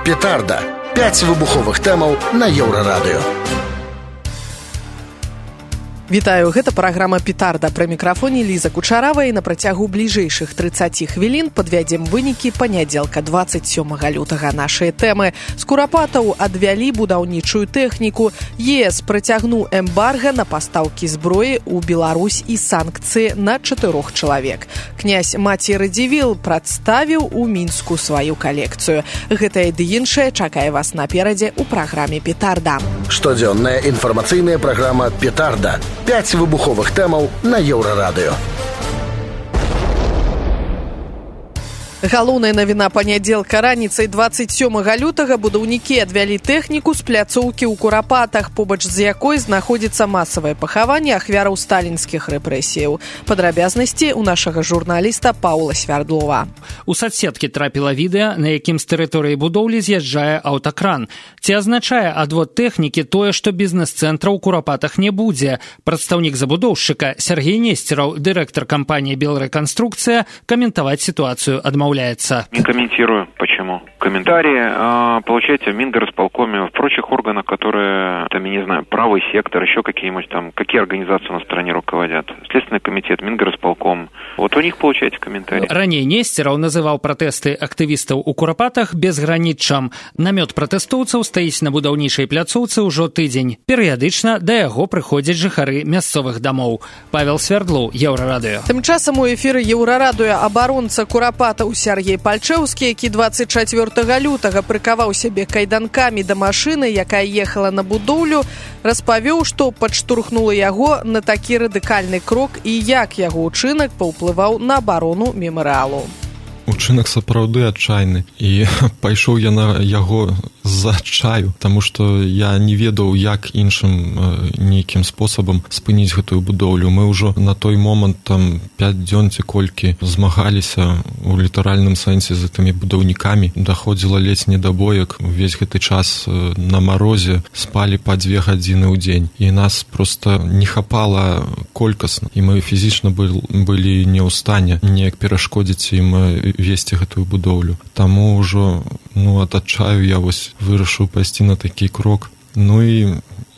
Петарда. 5 выбуховых тэмаў на Еўрарадыё. Вітаю, гэта праграма «Петарда». Пры мікрафоне Ліза Кучарава, і на працягу бліжэйшых 30 хвілін падвядзем вынікі панядзелка 27 лютага. Нашыя тэмы. З Курапатаў адвялі будаўнічую тэхніку. ЕС працягнуў эмбарга на пастаўкі зброі ў Беларусь і санкцыі на 4 чалавек. Князь Маці Радзівіл прадставіў у Мінску сваю калекцыю. Гэтае ды іншае чакае вас наперадзе ў праграме «Петарда». Штодзённая інфармацыйная праграма «Петарда». 5 выбуховых тэмаў на Еўрарадыё. Галоўная навіна панядзелка раніцай 27 лютага. Будаўнікі адвялі тэхніку з пляцоўкі ў Курапатах, побач з якой знаходзіцца масавае пахаванне ахвяраў сталінскіх рэпрэсіяў. Падрабязнасці ў нашага журналіста Паўла Свярдлова. У садсеткі трапіла відэа, на якім з тэрыторыі будоўлі з'язджае аўтакран. Ці азначае адвод тэхнікі тое, што бізнес-цэнтра ў Курапатах не будзе? Прадстаўнік забудоўшчыка Сергей Нестеров, дырэктар кампании «Белреконструкция», комментовать ситуацию отмовляется. Не комментирую. Почему? Комментарии получайте в Мингорисполкоме, в прочих органах, которые, там, я не знаю, правый сектор, еще какие-нибудь там, какие организации на стороне руководят. Следственный комитет, Мингорисполком. Вот у них получаете комментарии. Ранее Нестеров называл протесты активистов у Курапатах безграніччам. Намет пратэстоўцаў стаіць на будаўнічай пляцоўцы ўжо тыдзень. Перыядычна да яго прыходзяць жыхары мясцовых дамоў. Павел Свярдлоў, Еўрарадыё. Тым часам у эфіры Еўрарадыё абаронца Курапатаў Сергей Пальчэўскі, які 24 лютага прыкаваў сябе кайданкамі да машыны, якая ехала на будоўлю, распавёў, што падштурхнула яго на такі радыкальны крок і як яго ўчынак паўплываў на абарону мемарыялу. Учынак сапраўды адчайны, і пайшоў я на яго з-за адчаю, таму што я не ведаў, як іншым нейкім спосабам спыніць гэтую будоўлю. Мы ўжо на той момант там 5 дзён ці колькі змагаліся у літаральным сэнсе з гэтымі будаўнікамі. Даходзіла ледзь не да боек. Увесь гэты час на марозе спалі па 2 гадзіны ў дзень. І нас проста не хапала колькасна, і мы фізічна былі не ў стане неяк перашкодзіць ім весці гэтую будоўлю. Таму ўжо ад адчаю я вырашыў пайсці на такі крок. І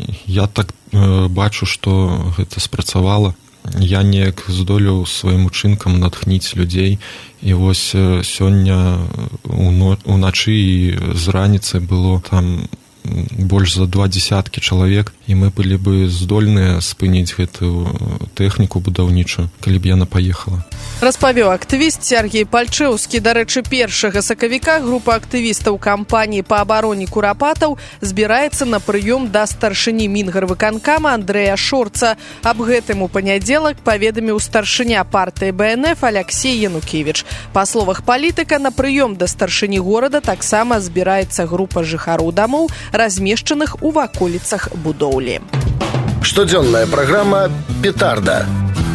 я так бачу, што гэта спрацавала. Я неяк здолеў сваім учынкам натхніць людзей. І сёння уначы і з раніцы было там больш за 20 чалавек, і мы былі бы здольныя спыніць гэтую тэхніку будаўнічую, калі б яна паехала. Распавёў актывіст Сергей Пальчэўскі. Дарэчы, 1 сакавіка група актывістаў кампаніі па абароне Курапатаў збіраецца на прыём да старшыні Мінгарвыканкама Андрэя Шорца. Аб гэтым у панядзелак паведаміў старшыня партыі БНФ Аляксей Янукевіч. Па словах палітыка, на прыём да старшыні горада таксама збіраецца група жыхароў дамоў, размешчаных у ваколіцах будоўлі. Штодзённая праграма «Петарда».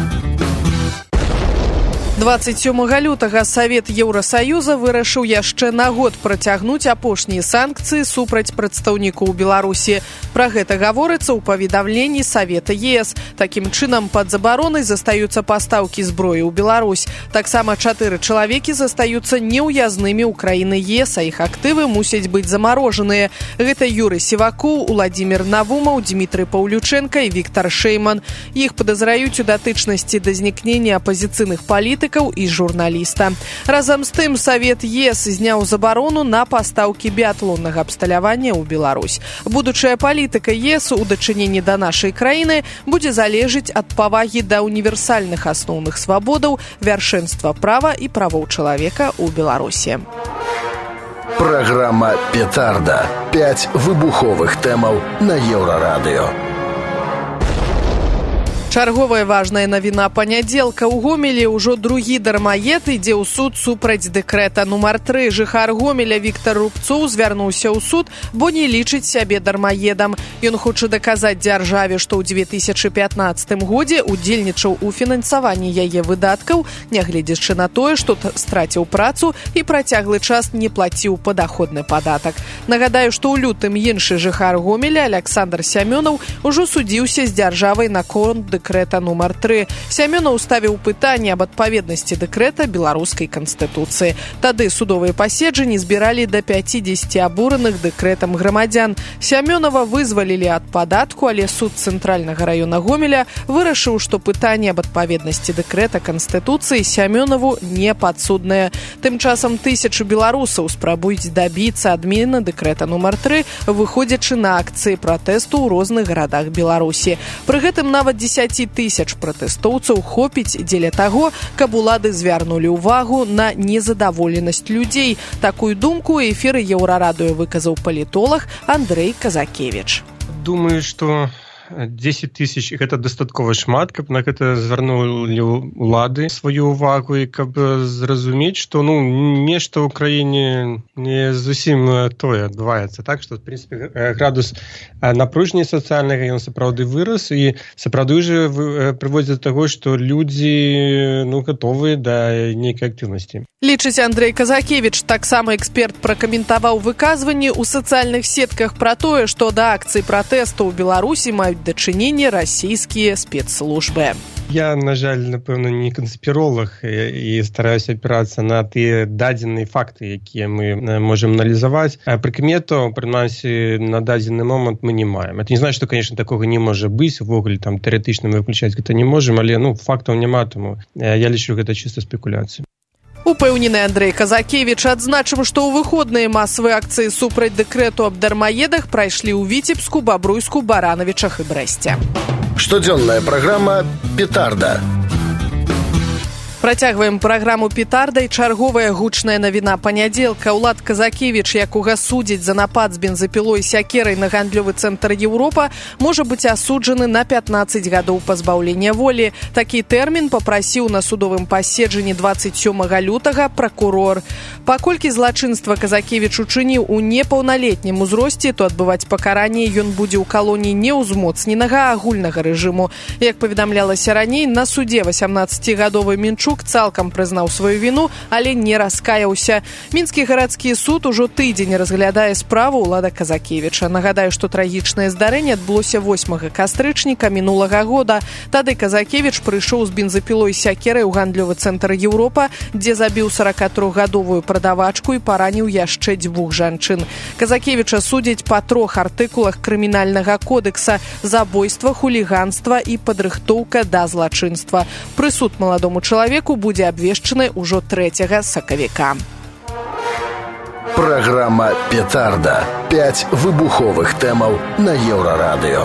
27 лютага Савет Еўрасаюза вырашыў яшчэ на год працягнуць апошнія санкцыі супраць прадстаўнікоў Беларусі. Пра гэта гаворыцца ў паведамленні Савета ЕС. Такім чынам, пад забаронай застаюцца пастаўкі зброі ў Беларусь. Таксама 4 чалавекі застаюцца неўязнымі ў краіны ЕС, а іх актывы мусяць быць замарожаныя. Гэта Юрый Сівакоў, Уладзімір Навумаў, Дмітрый Паўлючэнка і Віктар Шэйман. Іх падазраюць у датычнасці да знікнення апазіцыйных палітыкаў і журналіста. Разам з тым, Савет ЕС зняў забарону на пастаўкі біятлоннага абсталявання ў Беларусь. Будучая палітыка ЕС у дачыненні да нашай краіны будзе залежыць ад павагі да універсальных асноўных свабодаў, вяршэнства права і правоў чалавека ў Беларусі. Праграма «Петарда». 5 выбуховых тэмаў на Еўрарадыё. Чарговая важная навіна панядзелка. У Гомелі ўжо другі дармаед ідзе ў суд супраць дэкрэта нумар 3. Жыхар Гомеля Віктар Рубцоў звярнуўся ў суд, бо не лічыць сябе дармаедам. Ён хоча даказаць дзяржаве, што ў 2015 годзе удзельнічаў у фінансаванні яе выдаткаў, нягледзячы на тое, што страціў працу і працяглы час не плаціў падаходны падатак. Нагадаю, што ў лютым іншы жыхар Гомеля Аляксандр Сямёнаў ужо судзіўся з дзяржавай наконт дэкрэта нумар 3. Сямёнаў ставіў пытанне аб адпаведнасці дэкрэта беларускай канстытуцыі. Тады судовыя паседжанні збіралі да 50 абураных дэкрэтам грамадзян. Сямёнава вызвалілі ад падатку, але суд цэнтральнага раёна Гомеля вырашыў, што пытанне аб адпаведнасці дэкрэта канстытуцыі Сямёнаву не падсуднае. Тым часам тысячы беларусаў спрабуюць дабіцца адмены дэкрэта нумар 3, выходзячы на акцыі пратэсту ў розных гарадах Беларусі. Пры гэтым нават 10 тысяч пратэстоўцаў хопіць дзеля таго, каб улады звярнулі ўвагу на незадаволенасць людзей. Такую думку ў эфіры Еўрарадыё выказаў палітолог Андрэй Казакевіч. Думаю, што 10 тысяч гэта дастаткова шмат, каб на гэта звярнулі ўлады сваю ўвагу і каб зразумець, што нешта ў краіне не зусім тое адбываецца. Так што, в прынцыпе, градус напружання сацыяльнага ён сапраўды вырас і сапраўды ўжо прыводзіць да таго, што людзі гатовыя да нейкай актыўнасці. Лічыць Андрэй Казакевіч. Таксама эксперт пракаментаваў выказванні ў сацыяльных сетках пра тое, што да акцый пратэсту ў Беларусі маюць дачыненне расійскія спецслужбы. Я, на жаль, напэўна, не канспіролог і стараюся апірацца на тыя дадзеныя факты, якія мы можам аналізаваць. Прыкметаў, прынамсі, на дадзены момант мы не маем. Это не значит, што, конечно, такога не можа быць, увогуле там тэарэтычна мы выключаць гэта не можам, але фактаў няма, тому я лічу гэта чыста спекуляцыя. Упэўнены Андрэй Казакевіч. Адзначым, што ў выходныя масавыя акцыі супраць дэкрэту аб дармаедах прайшлі ў Віцебску, Бабруйску, Баранавічах і Брэсце. Штодзённая праграма «Петарда». Працягваем праграму «Петарда» і чарговая гучная навіна панядзелка. Улад Казакевіч, якога судзяць за напад з бензапілой сякерай на гандлёвы цэнтр Еўропа, можа быць асуджаны на 15 гадоў пазбаўлення волі. Такі тэрмін папрасіў на судовым паседжанні 27 лютага пракурор. Паколькі злачынства Казакевіч учыніў у непаўналетнім узросце, то адбываць пакаранне ён будзе ў калоніі неўзмоцненага агульнага рэжыму. Як паведамлялася раней, на судзе 18-гадовы Мінчук цалкам прызнаў сваю віну, але не раскаяўся. Мінскі гарадскі суд ужо тыдзень разглядае справу ўлада Казакевіча. Нагадаю, што трагічнае здарэнне адбылося 8 кастрычніка мінулага года. Тады Казакевіч прыйшоў з бензапілой сякерай у гандлёвы цэнтр Еўропа, дзе забіў 43-гадовую прадавачку і параніў яшчэ 2 жанчын. Казакевіча судзяць па 3 артыкулах крымінальнага кодекса: забойства, хуліганства і падрыхтоўка да злачынства. Прысуд маладому чалавеку будзе абвешчаны ўжо 3 сакавіка. Праграма «Петарда». 5 выбуховых тэмаў на Еўрарадыё.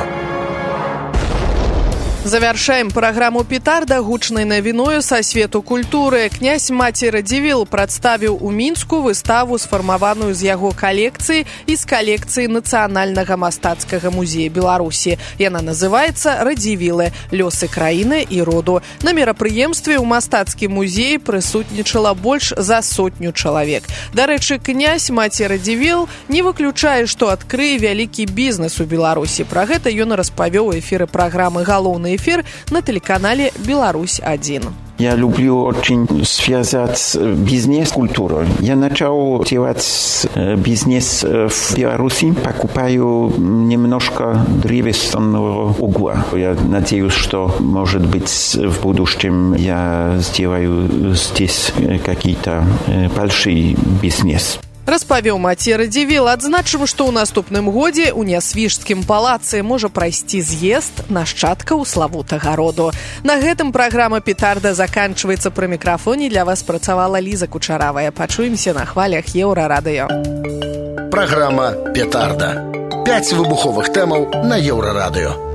Завяршаем праграму «Петарда» гучнай навіною са свету культуры. Князь Маці Радзівіл прадставіў у Мінску выставу, сфармаваную з яго калекцыі і з калекцыі Нацыянальнага мастацкага музея Беларусі. Яна называецца «Радзівілы. Лёсы краіны і роду». На мерапрыемстве ў мастацкім музеі прысутнічала больш за 100 чалавек. Дарэчы, князь Маці Радзівіл не выключае, што адкрые вялікі бізнес у Беларусі. Пра гэта ён распавёў у эфіры праграмы «Галоўны эфир» на телеканале «Беларусь-1». Я люблю очень связать бизнес с культурой. Я начал делать бизнес в Беларуси, покупаю немножко древесного угла. Я надеюсь, что, может быть, в будущем я сделаю здесь какие-то большие бизнес. Распавёў Маці Радзівіл. Адзначым, што ў наступным годзе ў Нясвіжскім палацы можа прайсці з'езд нашчадкаў славутага роду. На гэтым праграма «Петарда» заканчваецца. Пры мікрафоне для вас працавала Ліза Кучаравая. Пачуемся на хвалях Еўрарадыё. Праграма «Петарда». 5 выбуховых тэмаў на Еўрарадыё.